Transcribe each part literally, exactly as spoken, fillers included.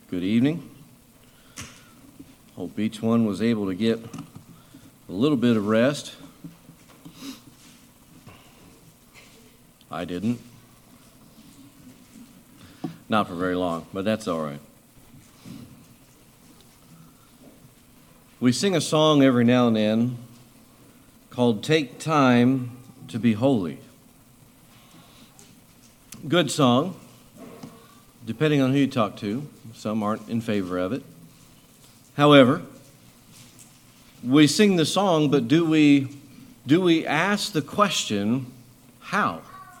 Good evening. Hope each one was able to get a little bit of rest. I didn't. Not for very long, but that's all right. We sing a song every now and then called Take Time to Be Holy. Good song, depending on who you talk to. Some aren't in favor of it. However, we sing the song, but do we do we ask the question, how?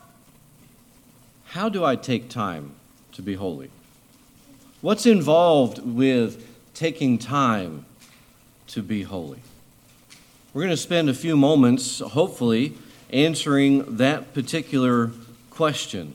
How do I take time to be holy? What's involved with taking time to be holy? We're going to spend a few moments, hopefully, answering that particular question.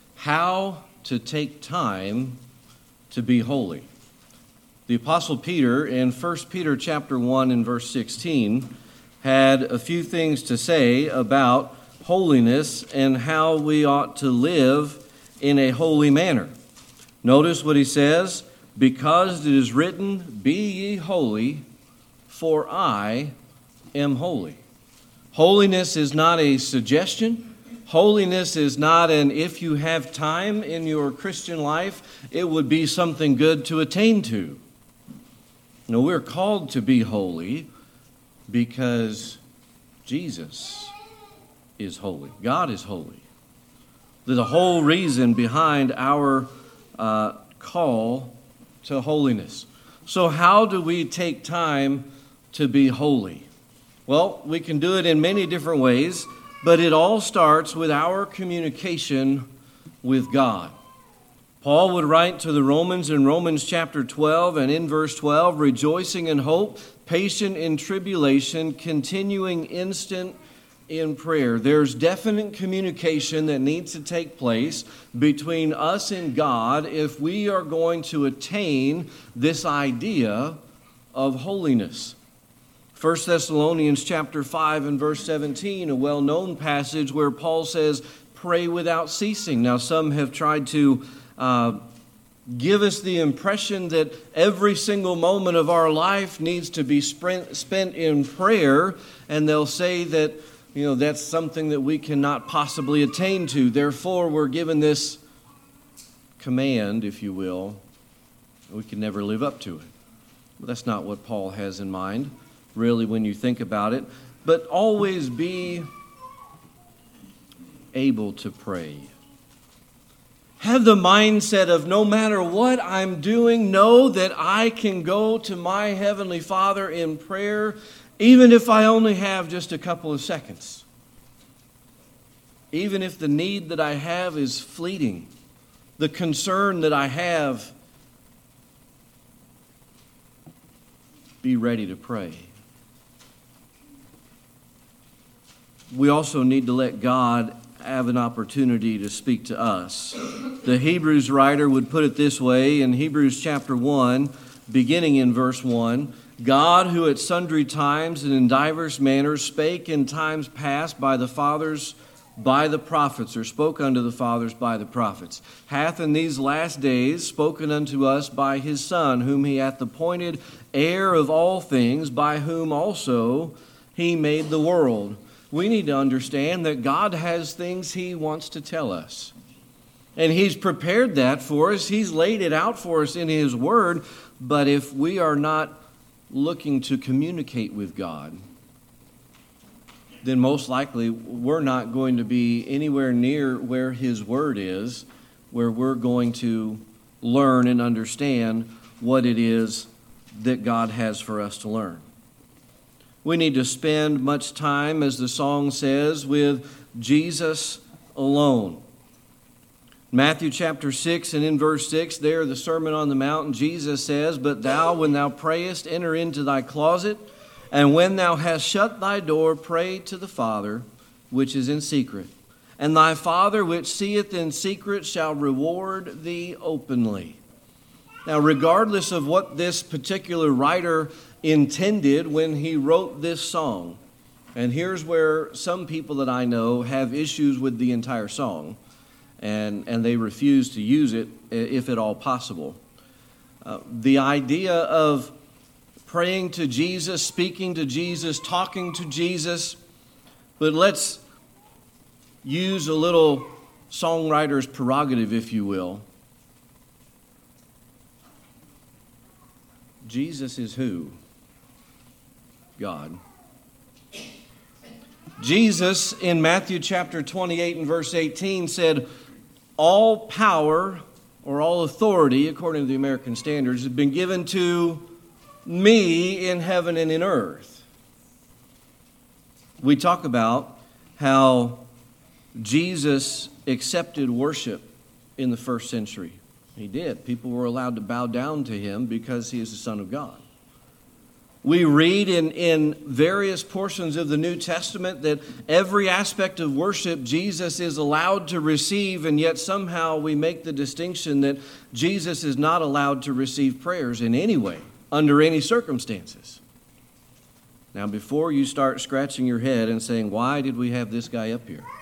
How to take time to be holy. The Apostle Peter in First Peter chapter one and verse sixteen had a few things to say about holiness and how we ought to live in a holy manner. Notice what he says, because it is written, be ye holy, for I am holy. Holiness is not a suggestion. Holiness is not an if you have time in your Christian life, it would be something good to attain to. No, we're called to be holy because Jesus is holy. God is holy. The whole reason behind our uh, call to holiness. So how do we take time to be holy? Well, we can do it in many different ways, but it all starts with our communication with God. Paul would write to the Romans in Romans chapter twelve and in verse twelve, rejoicing in hope, patient in tribulation, continuing instant in prayer. There's definite communication that needs to take place between us and God if we are going to attain this idea of holiness. First Thessalonians chapter five and verse seventeen, a well-known passage where Paul says, pray without ceasing. Now, some have tried to uh, give us the impression that every single moment of our life needs to be sprint, spent in prayer, and they'll say that, you know, that's something that we cannot possibly attain to. Therefore, we're given this command, if you will, we can never live up to it. But that's not what Paul has in mind, really, when you think about it. But always be able to pray. Have the mindset of no matter what I'm doing, know that I can go to my Heavenly Father in prayer, even if I only have just a couple of seconds. Even if the need that I have is fleeting, the concern that I have, be ready to pray. We also need to let God have an opportunity to speak to us. The Hebrews writer would put it this way in Hebrews chapter one, beginning in verse one, God, who at sundry times and in divers manners spake in times past by the fathers, by the prophets, or spoke unto the fathers by the prophets, hath in these last days spoken unto us by his Son, whom he hath appointed heir of all things, by whom also he made the world. We need to understand that God has things he wants to tell us. And he's prepared that for us. He's laid it out for us in his word. But if we are not looking to communicate with God, then most likely we're not going to be anywhere near where his word is, where we're going to learn and understand what it is that God has for us to learn. We need to spend much time, as the song says, with Jesus alone. Matthew chapter six and in verse six, there the Sermon on the Mount, Jesus says, but thou, when thou prayest, enter into thy closet, and when thou hast shut thy door, pray to the Father, which is in secret. And thy Father, which seeth in secret, shall reward thee openly. Now, regardless of what this particular writer intended when he wrote this song, and here's where some people that I know have issues with the entire song, and, and they refuse to use it if at all possible. Uh, the idea of praying to Jesus, speaking to Jesus, talking to Jesus. But let's use a little songwriter's prerogative, if you will. Jesus is who? God. Jesus, in Matthew chapter twenty-eight and verse eighteen, said, all power or all authority, according to the American Standards, has been given to me in heaven and in earth. We talk about how Jesus accepted worship in the first century. He did. People were allowed to bow down to him because he is the Son of God. We read in, in various portions of the New Testament that every aspect of worship Jesus is allowed to receive, and yet somehow we make the distinction that Jesus is not allowed to receive prayers in any way, under any circumstances. Now, before you start scratching your head and saying, why did we have this guy up here?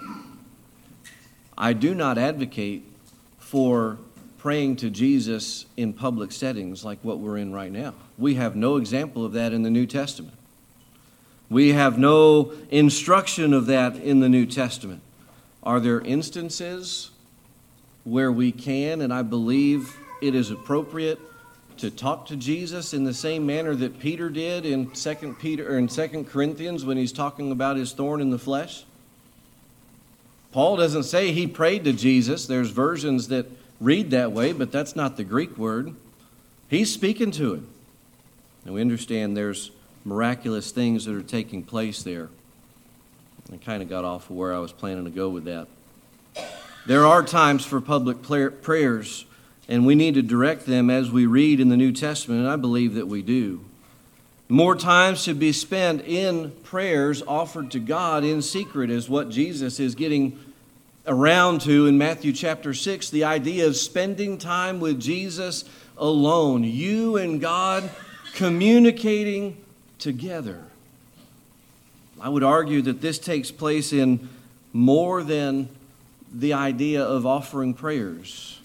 I do not advocate for praying to Jesus in public settings like what we're in right now. We have no example of that in the New Testament. We have no instruction of that in the New Testament. Are there instances where we can, and I believe it is appropriate, to talk to Jesus in the same manner that Peter did in Second Peter or in Second Corinthians when he's talking about his thorn in the flesh? Paul doesn't say he prayed to Jesus. There's versions that read that way, but that's not the Greek word. He's speaking to him. And we understand there's miraculous things that are taking place there. I kind of got off of where I was planning to go with that. There are times for public prayers, and we need to direct them as we read in the New Testament, and I believe that we do. More time should be spent in prayers offered to God in secret, is what Jesus is getting around to in Matthew chapter six, the idea of spending time with Jesus alone, you and God communicating together. I would argue that this takes place in more than the idea of offering prayers.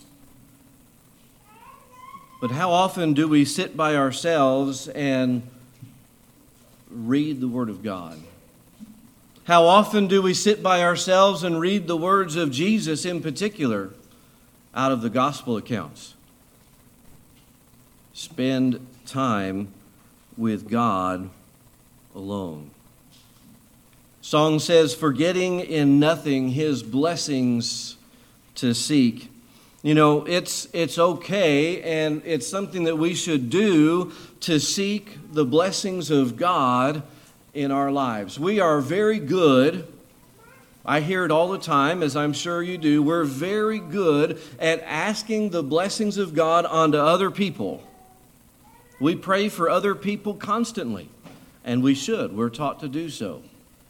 But how often do we sit by ourselves and read the Word of God? How often do we sit by ourselves and read the words of Jesus in particular out of the gospel accounts? Spend time with God alone. Song says, forgetting in nothing his blessings to seek. You know, it's it's okay, and it's something that we should do to seek the blessings of God in our lives. We are very good. I hear it all the time, as I'm sure you do. We're very good at asking the blessings of God onto other people. We pray for other people constantly, and we should. We're taught to do so.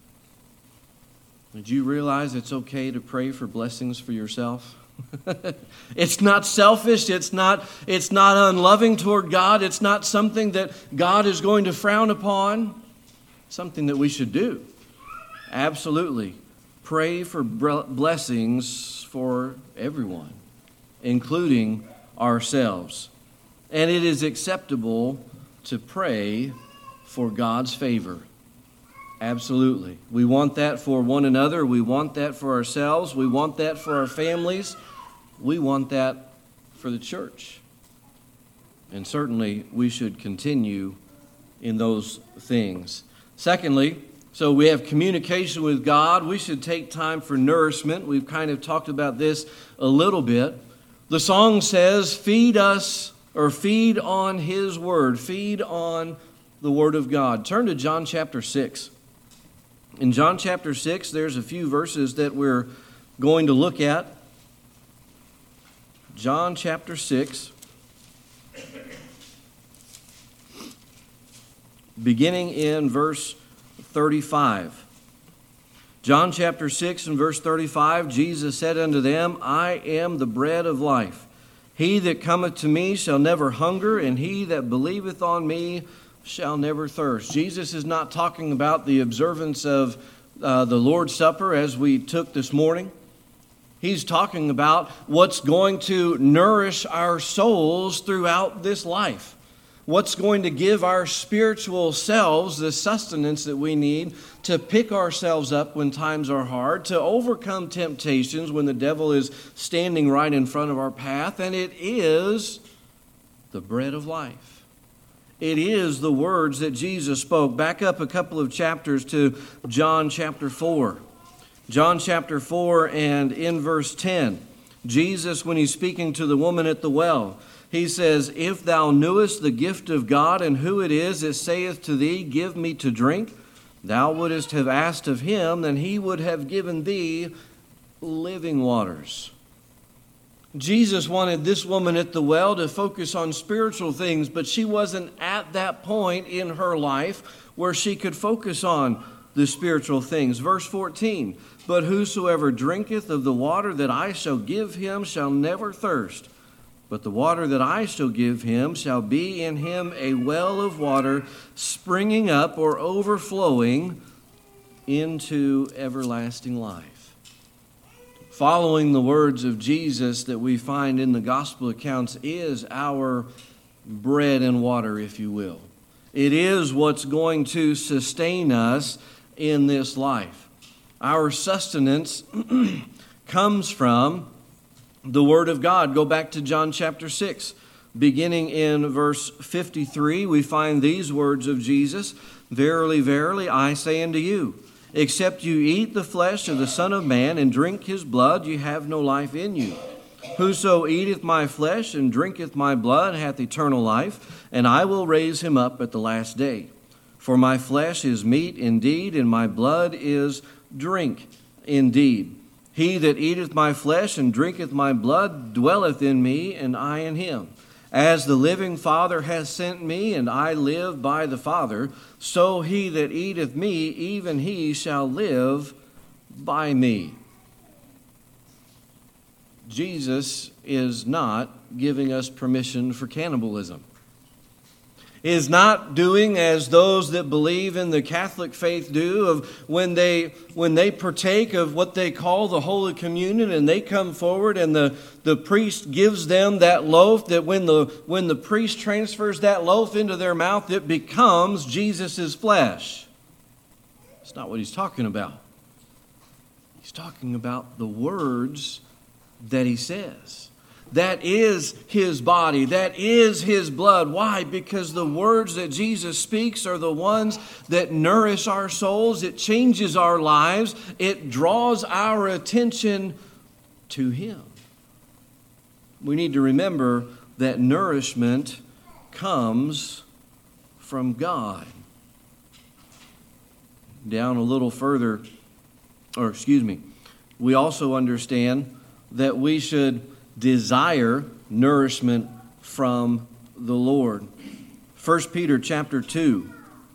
Did you realize it's okay to pray for blessings for yourself? It's not selfish. It's not, it's not unloving toward God. It's not something that God is going to frown upon. Something that we should do. Absolutely. Pray for blessings for everyone, including ourselves. And it is acceptable to pray for God's favor. Absolutely. We want that for one another. We want that for ourselves. We want that for our families. We want that for the church. And certainly we should continue in those things. Secondly, so we have communication with God. We should take time for nourishment. We've kind of talked about this a little bit. The song says, feed us or feed on His Word. Feed on the Word of God. Turn to John chapter six. In John chapter six, there's a few verses that we're going to look at. John chapter six, beginning in verse thirty-five. John chapter six and verse thirty-five, Jesus said unto them, I am the bread of life. He that cometh to me shall never hunger, and he that believeth on me shall never thirst. Jesus is not talking about the observance of uh, the Lord's Supper as we took this morning. He's talking about what's going to nourish our souls throughout this life. What's going to give our spiritual selves the sustenance that we need to pick ourselves up when times are hard, to overcome temptations when the devil is standing right in front of our path, and it is the bread of life. It is the words that Jesus spoke. Back up a couple of chapters to John chapter four. John chapter four and in verse ten, Jesus, when he's speaking to the woman at the well, he says, "If thou knewest the gift of God, and who it is that saith to thee, Give me to drink, thou wouldest have asked of him, and he would have given thee living waters." Jesus wanted this woman at the well to focus on spiritual things, but she wasn't at that point in her life where she could focus on the spiritual things. Verse fourteen, "But whosoever drinketh of the water that I shall give him shall never thirst. But the water that I shall give him shall be in him a well of water springing up," or overflowing, "into everlasting life." Following the words of Jesus that we find in the gospel accounts is our bread and water, if you will. It is what's going to sustain us in this life. Our sustenance comes from the Word of God. Go back to John chapter six. Beginning in verse fifty-three, we find these words of Jesus, "Verily, verily, I say unto you, except you eat the flesh of the Son of Man and drink his blood, you have no life in you. Whoso eateth my flesh and drinketh my blood hath eternal life, and I will raise him up at the last day. For my flesh is meat indeed, and my blood is drink indeed. He that eateth my flesh and drinketh my blood dwelleth in me, and I in him. As the living Father hath sent me, and I live by the Father, so he that eateth me, even he shall live by me." Jesus is not giving us permission for cannibalism. Is not doing as those that believe in the Catholic faith do, of when they when they partake of what they call the Holy Communion, and they come forward and the, the priest gives them that loaf, that when the when the priest transfers that loaf into their mouth, it becomes Jesus' flesh. It's not what he's talking about. He's talking about the words that he says. That is his body. That is his blood. Why? Because the words that Jesus speaks are the ones that nourish our souls. It changes our lives. It draws our attention to him. We need to remember that nourishment comes from God. Down a little further, or excuse me, we also understand that we should desire nourishment from the Lord. First Peter chapter two.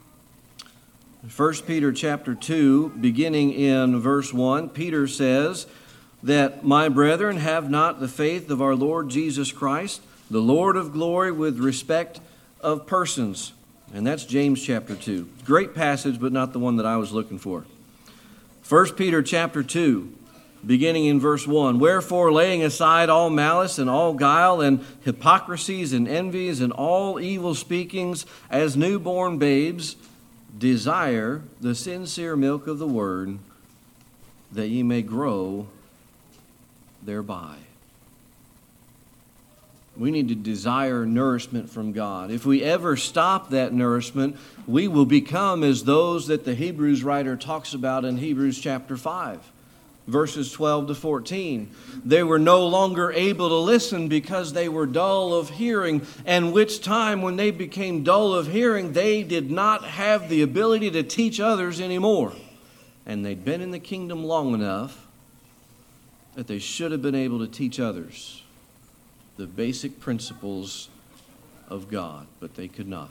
First Peter chapter two, beginning in verse one, Peter says that, "My brethren, have not the faith of our Lord Jesus Christ, the Lord of glory, with respect of persons." And that's James chapter two. Great passage, but not the one that I was looking for. First Peter chapter two. Beginning in verse one, "Wherefore, laying aside all malice and all guile and hypocrisies and envies and all evil speakings, as newborn babes, desire the sincere milk of the word, that ye may grow thereby." We need to desire nourishment from God. If we ever stop that nourishment, we will become as those that the Hebrews writer talks about in Hebrews chapter five. Verses twelve to fourteen. "They were no longer able to listen because they were dull of hearing, and which time when they became dull of hearing, they did not have the ability to teach others anymore." And they'd been in the kingdom long enough that they should have been able to teach others the basic principles of God, but they could not.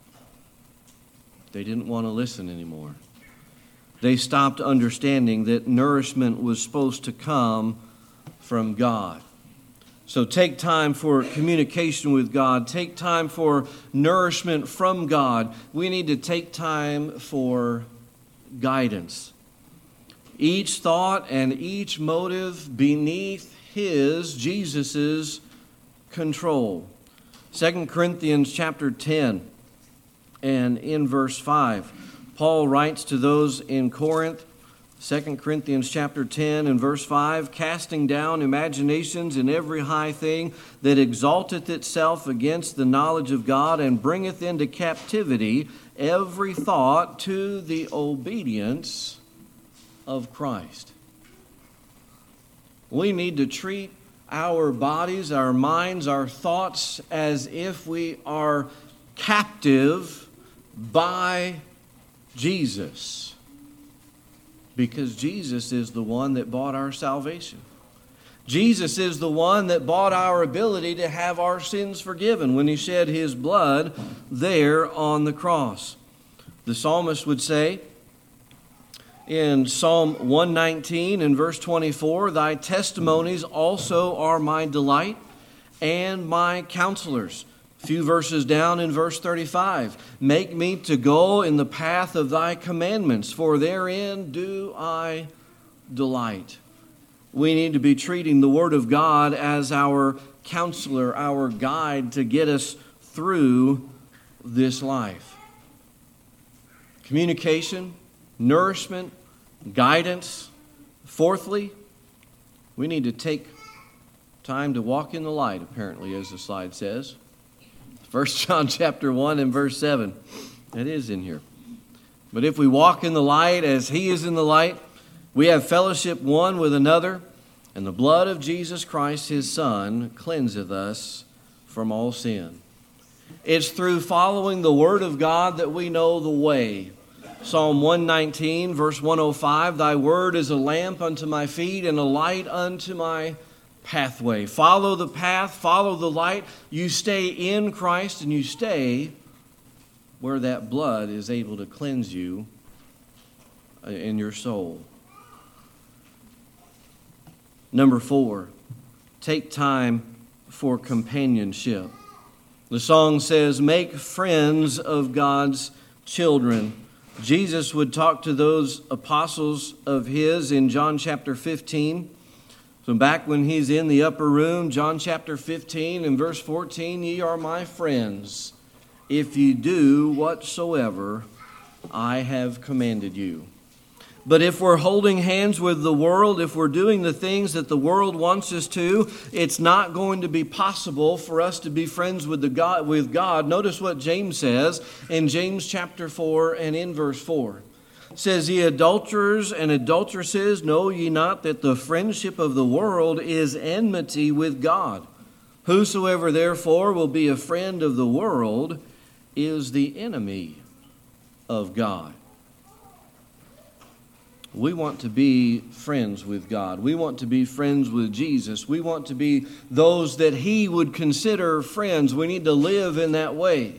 They didn't want to listen anymore. They stopped understanding that nourishment was supposed to come from God. So take time for communication with God. Take time for nourishment from God. We need to take time for guidance. each thought and each motive beneath his, Jesus's, control. Second Corinthians chapter ten and in verse five, Paul writes to those in Corinth, Second Corinthians chapter ten and verse five, casting down imaginations and every high thing that exalteth itself against the knowledge of God, and bringeth into captivity every thought to the obedience of Christ. We need to treat our bodies, our minds, our thoughts as if we are captive by Jesus. Because Jesus is the one that bought our salvation. Jesus is the one that bought our ability to have our sins forgiven when he shed his blood there on the cross. The psalmist would say in Psalm one nineteen and verse twenty-four, thy testimonies also are my delight and my counselors. A few verses down in verse thirty-five, make me to go in the path of thy commandments, for therein do I delight. We need to be treating the Word of God as our counselor, our guide to get us through this life. Communication, nourishment, guidance. Fourthly, we need to take time to walk in the light, apparently, as the slide says. First John chapter one and verse seven. It is in here. But if we walk in the light as he is in the light, we have fellowship one with another, and the blood of Jesus Christ, his Son, cleanseth us from all sin. It's through following the Word of God that we know the way. Psalm one nineteen, verse one oh five, thy word is a lamp unto my feet and a light unto my pathway. Follow the path, follow the light. You stay in Christ and you stay where that blood is able to cleanse you in your soul. Number four, take time for companionship. The song says, make friends of God's children. Jesus would talk to those apostles of his in John chapter fifteen. So back when he's in the upper room, John chapter fifteen and verse fourteen, ye are my friends, if ye do whatsoever I have commanded you. But if we're holding hands with the world, if we're doing the things that the world wants us to, it's not going to be possible for us to be friends with the God, with God. Notice what James says in James chapter four and in verse four. It says, ye adulterers and adulteresses, know ye not that the friendship of the world is enmity with God? Whosoever therefore will be a friend of the world is the enemy of God. We want to be friends with God. We want to be friends with Jesus. We want to be those that he would consider friends. We need to live in that way.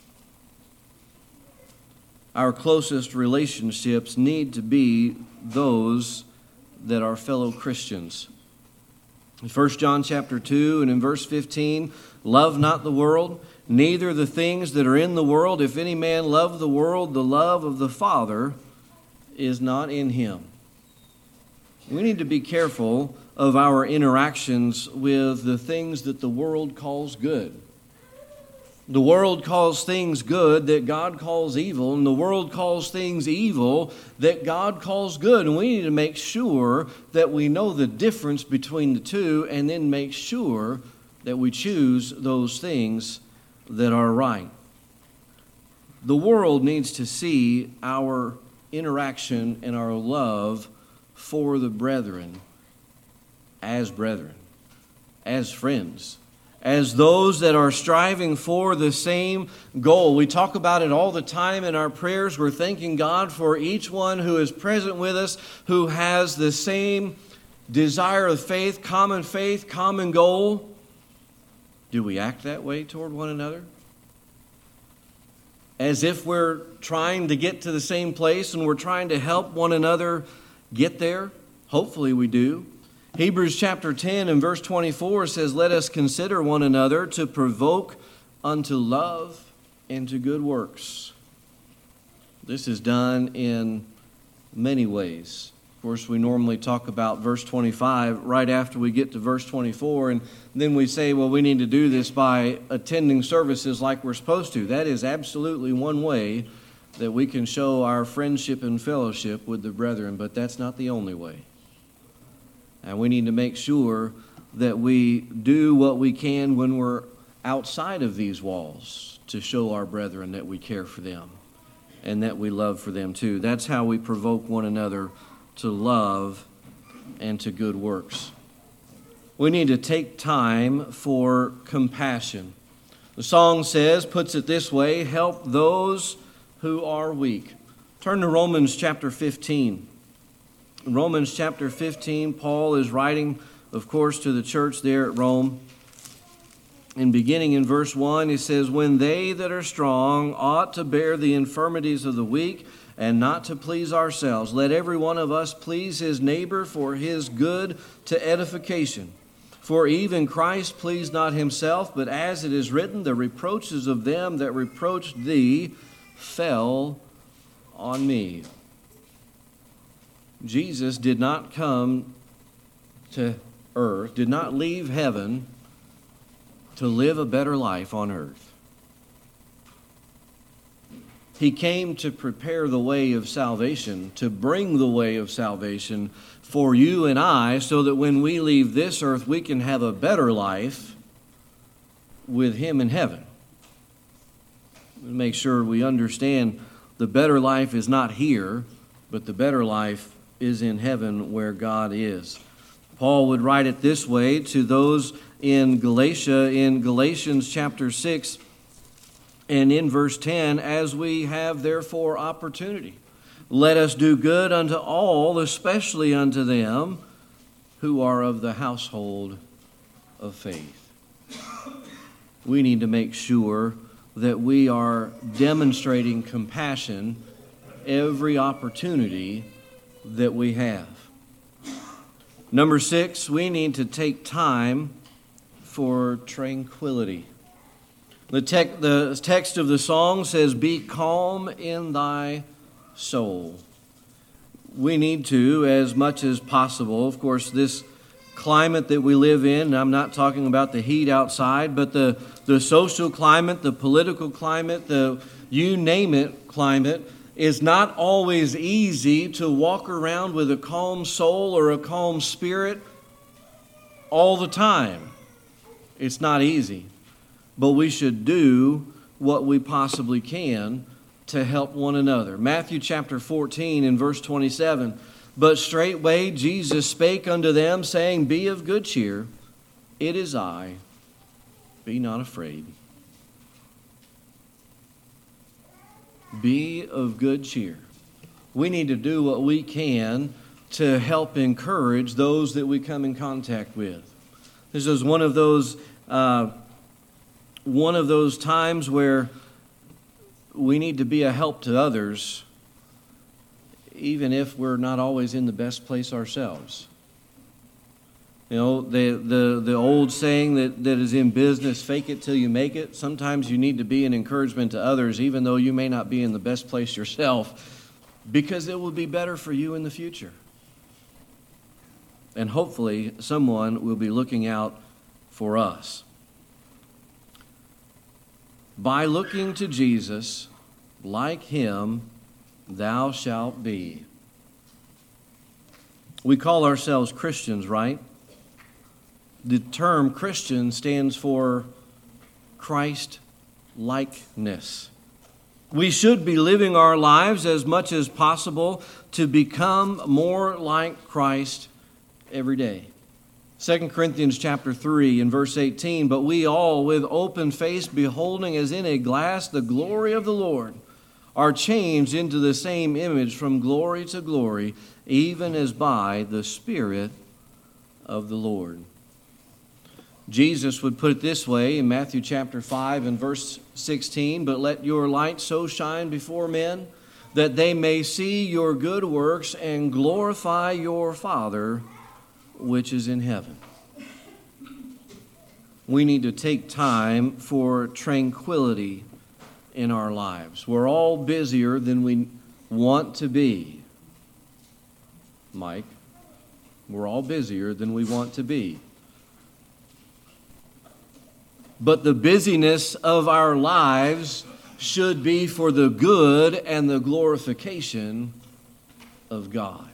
Our closest relationships need to be those that are fellow Christians. In First John chapter two and in verse fifteen, love not the world, neither the things that are in the world. If any man love the world, the love of the Father is not in him. We need to be careful of our interactions with the things that the world calls good. The world calls things good that God calls evil, and the world calls things evil that God calls good. And we need to make sure that we know the difference between the two, and then make sure that we choose those things that are right. The world needs to see our interaction and our love for the brethren as brethren, as friends, as those that are striving for the same goal. We talk about it all the time in our prayers. We're thanking God for each one who is present with us, who has the same desire of faith, common faith, common goal. Do we act that way toward one another? As if we're trying to get to the same place and we're trying to help one another get there? Hopefully we do. Hebrews chapter ten and verse twenty-four says, let us consider one another to provoke unto love and to good works. This is done in many ways. course, we normally talk about verse twenty-five right after we get to verse twenty-four, and then we say, well, we need to do this by attending services like we're supposed to. That is absolutely one way that we can show our friendship and fellowship with the brethren, but that's not the only way. And we need to make sure that we do what we can when we're outside of these walls to show our brethren that we care for them and that we love for them too. That's how we provoke one another to love and to good works. We need to take time for compassion. The song says, puts it this way, help those who are weak. Turn to Romans chapter fifteen. In Romans chapter fifteen, Paul is writing, of course, to the church there at Rome. And beginning in verse one, he says, when they that are strong ought to bear the infirmities of the weak, and not to please ourselves. Let every one of us please his neighbor for his good to edification. For even Christ pleased not himself, but as it is written, the reproaches of them that reproached thee fell on me. Jesus did not come to earth, did not leave heaven to live a better life on earth. He came to prepare the way of salvation, to bring the way of salvation for you and I, so that when we leave this earth, we can have a better life with Him in heaven. Make sure we understand the better life is not here, but the better life is in heaven where God is. Paul would write it this way to those in Galatia, in Galatians chapter six, and in verse ten, as we have therefore opportunity, let us do good unto all, especially unto them who are of the household of faith. We need to make sure that we are demonstrating compassion every opportunity that we have. Number six, we need to take time for tranquility. The, tec- the text of the song says, be calm in thy soul. We need to, as much as possible, of course, this climate that we live in, I'm not talking about the heat outside, but the, the social climate, the political climate, the you name it climate, is not always easy to walk around with a calm soul or a calm spirit all the time. It's not easy. But we should do what we possibly can to help one another. Matthew chapter fourteen and verse twenty-seven, but straightway Jesus spake unto them, saying, be of good cheer, it is I, be not afraid. Be of good cheer. We need to do what we can to help encourage those that we come in contact with. This is one of those uh, one of those times where we need to be a help to others, even if we're not always in the best place ourselves. You know, the the the old saying that, that is in business, fake it till you make it. Sometimes you need to be an encouragement to others, even though you may not be in the best place yourself, because it will be better for you in the future. And hopefully someone will be looking out for us. By looking to Jesus, like Him, thou shalt be. We call ourselves Christians, right? The term Christian stands for Christ-likeness. We should be living our lives as much as possible to become more like Christ every day. Second Corinthians chapter three and verse eighteen, but we all with open face beholding as in a glass the glory of the Lord are changed into the same image from glory to glory, even as by the Spirit of the Lord. Jesus would put it this way in Matthew chapter five and verse sixteen, but let your light so shine before men that they may see your good works and glorify your Father which is in heaven. We need to take time for tranquility in our lives. We're all busier than we want to be. Mike. We're all busier than we want to be. But the busyness of our lives should be for the good and the glorification of God.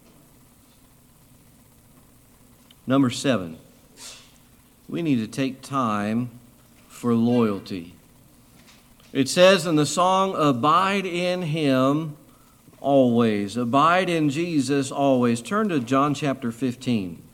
Number seven, we need to take time for loyalty. It says in the song, abide in Him always. Abide in Jesus always. Turn to John chapter fifteen.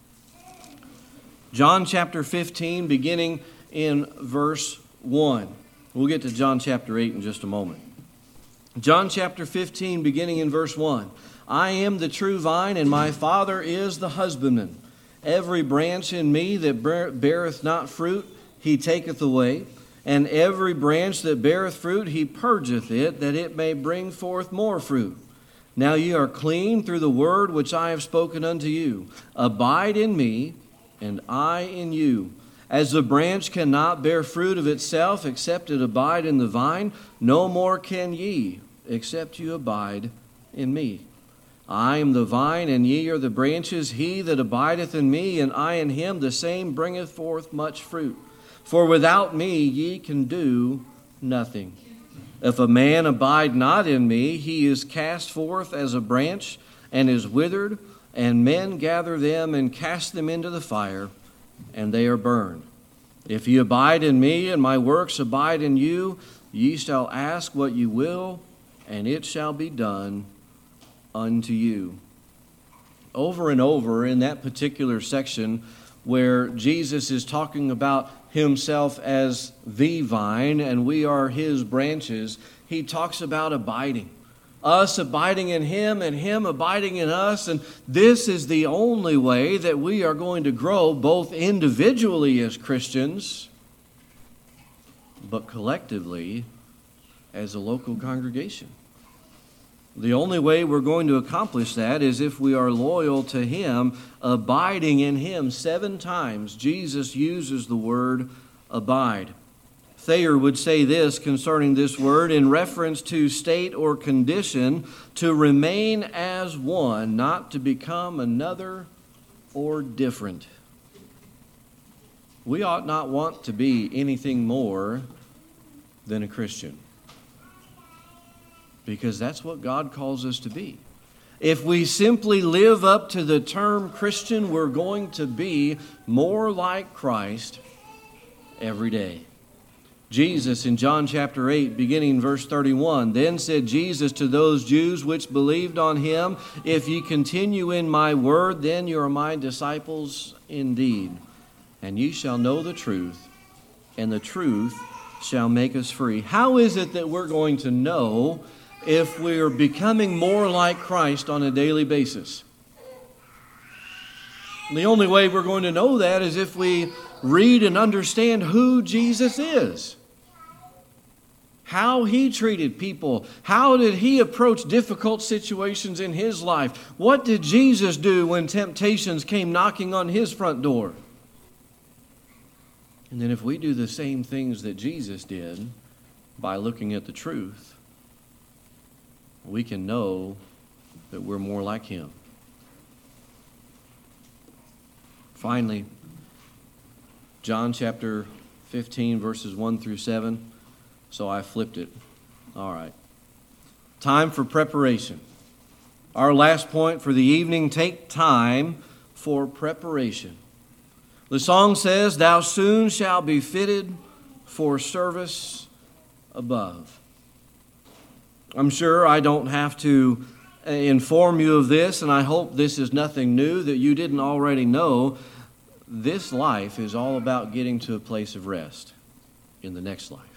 John chapter fifteen, beginning in verse one. We'll get to John chapter eight in just a moment. John chapter fifteen, beginning in verse one. I am the true vine, and my Father is the husbandman. Every branch in me that beareth not fruit, He taketh away. And every branch that beareth fruit, He purgeth it, that it may bring forth more fruit. Now ye are clean through the word which I have spoken unto you. Abide in me, and I in you. As the branch cannot bear fruit of itself, except it abide in the vine, no more can ye, except you abide in me. I am the vine, and ye are the branches. He that abideth in me, and I in him, the same bringeth forth much fruit. For without me ye can do nothing. If a man abide not in me, he is cast forth as a branch, and is withered, and men gather them and cast them into the fire, and they are burned. If ye abide in me, and my works abide in you, ye shall ask what ye will, and it shall be done unto you. Over and over in that particular section where Jesus is talking about Himself as the vine and we are His branches, He talks about abiding. Us abiding in Him and Him abiding in us. And this is the only way that we are going to grow both individually as Christians, but collectively as a local congregation. The only way we're going to accomplish that is if we are loyal to Him, abiding in Him. Seven times Jesus uses the word abide. Thayer would say this concerning this word in reference to state or condition, to remain as one, not to become another or different. We ought not want to be anything more than a Christian, because that's what God calls us to be. If we simply live up to the term Christian, we're going to be more like Christ every day. Jesus in John chapter eight, beginning verse thirty-one, then said Jesus to those Jews which believed on Him, if ye continue in my word, then you are my disciples indeed. And ye shall know the truth, and the truth shall make us free. How is it that we're going to know if we are becoming more like Christ on a daily basis? The only way we're going to know that is if we read and understand who Jesus is. How He treated people. How did He approach difficult situations in His life? What did Jesus do when temptations came knocking on His front door? And then if we do the same things that Jesus did by looking at the truth, we can know that we're more like Him. Finally, John chapter fifteen, verses one through seven. So I flipped it. All right. Time for preparation. Our last point for the evening, take time for preparation. The song says, thou soon shalt be fitted for service above. I'm sure I don't have to inform you of this, and I hope this is nothing new that you didn't already know. This life is all about getting to a place of rest in the next life.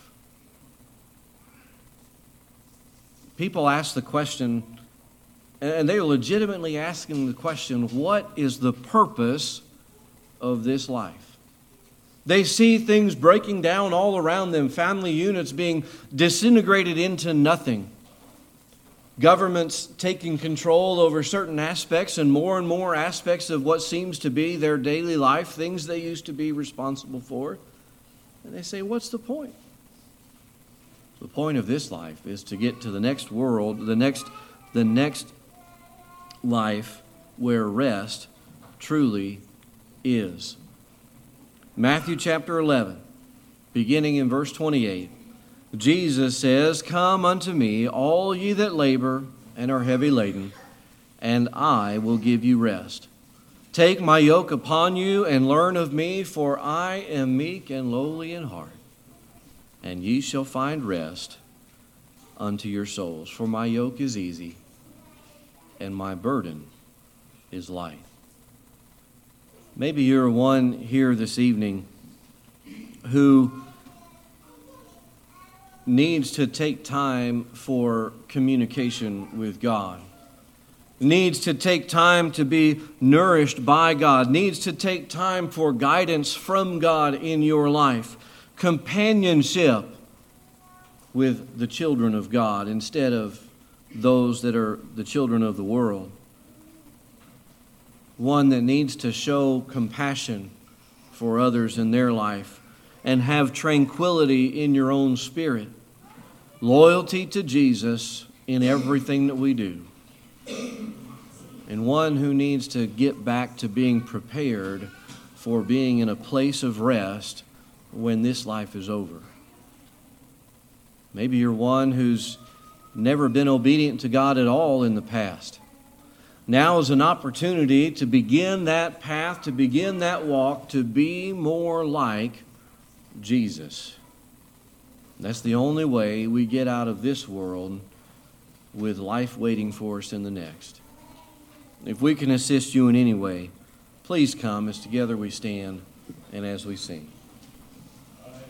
People ask the question, and they are legitimately asking the question, what is the purpose of this life? They see things breaking down all around them, family units being disintegrated into nothing. Governments taking control over certain aspects and more and more aspects of what seems to be their daily life, things they used to be responsible for. And they say, what's the point? The point of this life is to get to the next world, the next, the next life where rest truly is. Matthew chapter eleven, beginning in verse twenty-eight, Jesus says, "Come unto me, all ye that labor and are heavy laden, and I will give you rest. Take my yoke upon you and learn of me, for I am meek and lowly in heart, and ye shall find rest unto your souls. For my yoke is easy, and my burden is light." Maybe you're one here this evening who needs to take time for communication with God, needs to take time to be nourished by God, needs to take time for guidance from God in your life, companionship with the children of God instead of those that are the children of the world. One that needs to show compassion for others in their life and have tranquility in your own spirit, loyalty to Jesus in everything that we do, and one who needs to get back to being prepared for being in a place of rest when this life is over. Maybe you're one who's never been obedient to God at all in the past. Now is an opportunity to begin that path, to begin that walk, to be more like Jesus. That's the only way we get out of this world with life waiting for us in the next. If we can assist you in any way, please come as together we stand and as we sing.